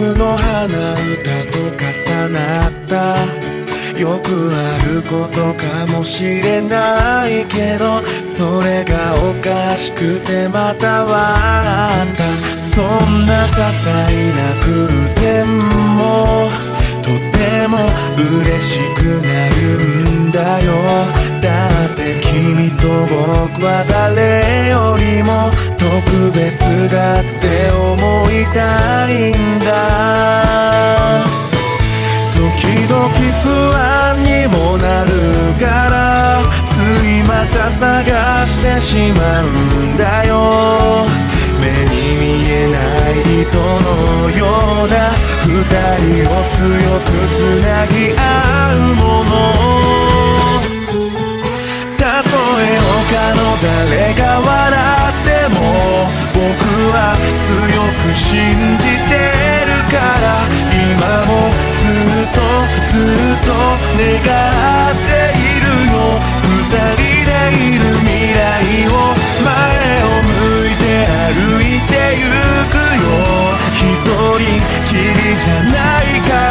の鼻歌と重なったよくあることかもしれないけど、それがおかしくてまた笑った。そんな些細な偶然もとても嬉しくなるんだよ。だって君と僕は誰よりも特別だって思いたいんだ。時々不安にもなるからついまた探してしまうんだよ。目に見えない糸のような二人を強くつなぎ合うもの。たとえ他の誰が笑っても僕は強く信じてるから、今もずっと願っているよ。二人でいる未来を前を向いて歩いてゆくよ。一人きりじゃないから、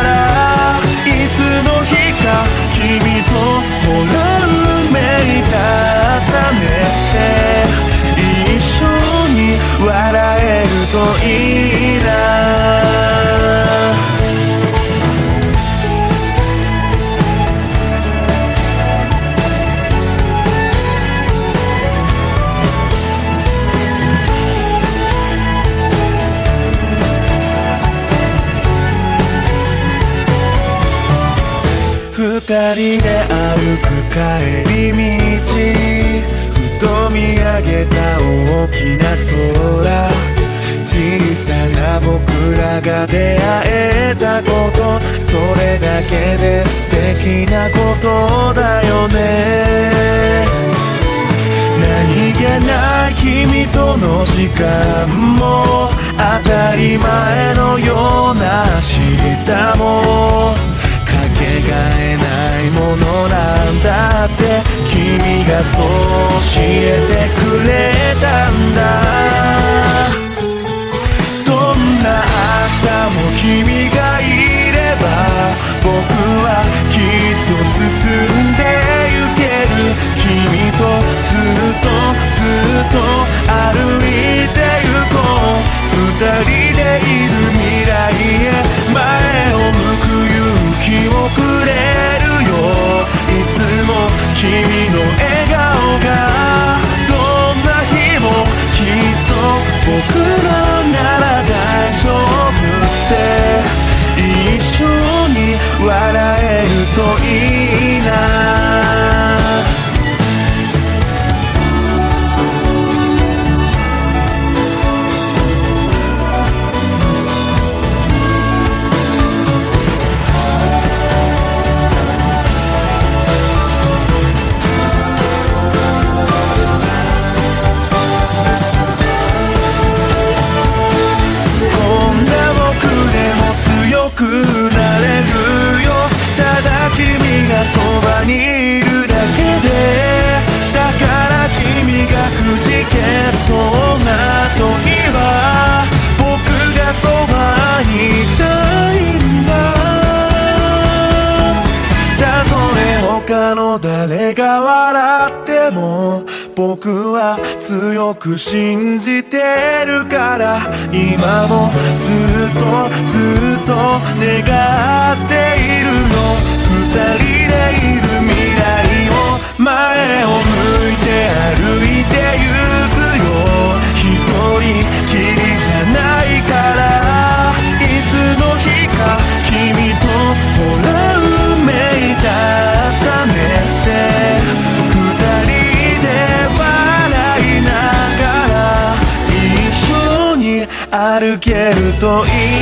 いつの日か君とほら運命が重ねて一緒に笑えるといいな。二人で歩く帰り道、ふと見上げた大きな空、小さな僕らが出会えたこと、それだけで素敵なことだよね。何気ない君との時間も当たり前のような明日もかけがえないものなんだって君がそう教えてくれたんだ。どんな明日も君がいれば僕はきっと進んでゆける。君とずっと歩いてゆこう。二人でいる未来へ前を向く勇気をくれるよ。いつも君の笑顔がどんな日もきっと僕らなら大丈夫って一緒に笑えるといいな。強くなれるよ。ただ君がそばにいるだけで、だから君がくじけそうな時は僕がそばにいたいんだ。たとえ他の誰が笑っても僕は強く信じてるから、今もずっと願っているの。二人でいる未来を前を向いて歩いてゆくよ。一人きりじゃないから、いつの日か君とほら運命が温めて二人で笑いながら一緒に歩けるといい